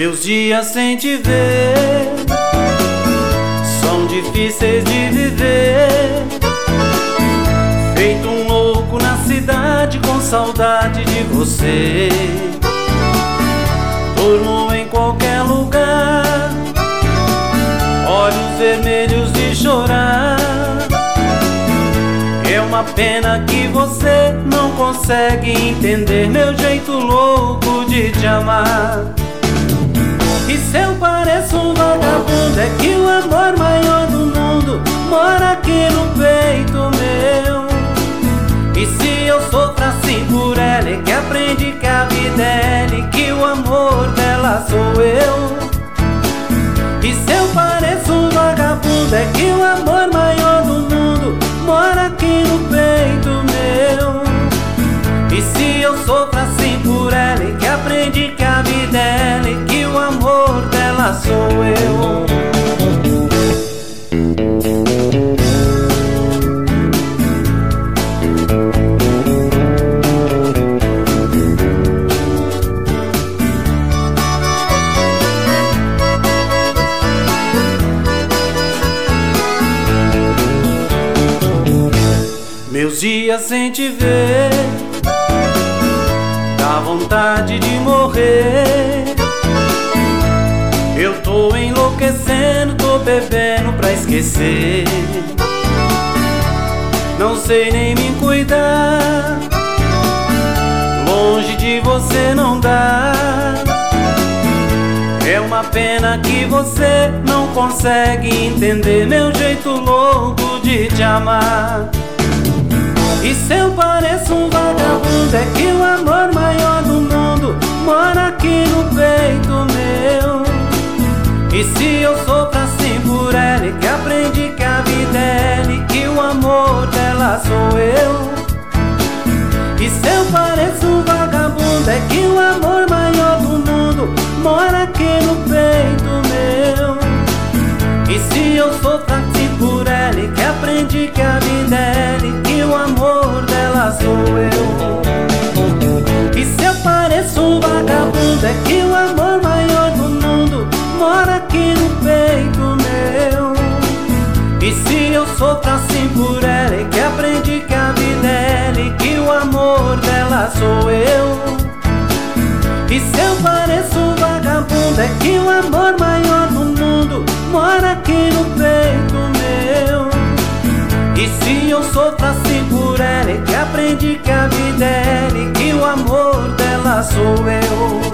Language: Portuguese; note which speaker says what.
Speaker 1: Meus dias sem te ver são difíceis de viver, feito um louco na cidade com saudade de você. Durmo em qualquer lugar, olhos vermelhos de chorar. É uma pena que você não consegue entender meu jeito louco de te amar. E se eu pareço um vagabundo, é que o amor maior do mundo mora aqui no peito meu. E se eu sofro assim por ela, é que aprendi que a vida é ela e que o amor dela sou eu. E se eu pareço um vagabundo, é que o amor maior do mundo mora aqui no peito meu. E se eu sofro assim por ela, é que aprendi que a vida é ela e que o amor dela sou eu. Meus dias sem te ver dá vontade de morrer. Eu tô enlouquecendo, tô bebendo pra esquecer. Não sei nem me cuidar, longe de você não dá. É uma pena que você não consegue entender meu jeito louco de te amar. E se eu pareço um vagabundo, é que o amor maior do mundo mora aqui no peito meu. E se eu sofro assim por ela, é que aprendi que a vida é ela e que o amor dela sou eu. E se eu pareço um vagabundo, é que o amor maior do mundo mora aqui no peito meu. E se eu sofro assim por ela, é que aprendi que a vida é ela e que o amor dela sou eu. E se eu pareço um vagabundo, é que o amor maior do mundo mora aqui no peito meu. E se eu sofro assim por ela, é que aprendi que a vida é ela e que o amor dela sou eu. E se eu pareço um vagabundo, é que o amor maior do mundo mora aqui no peito meu. E se eu sofro assim por ela, é que aprendi que a vida é ela e que o amor dela sou eu.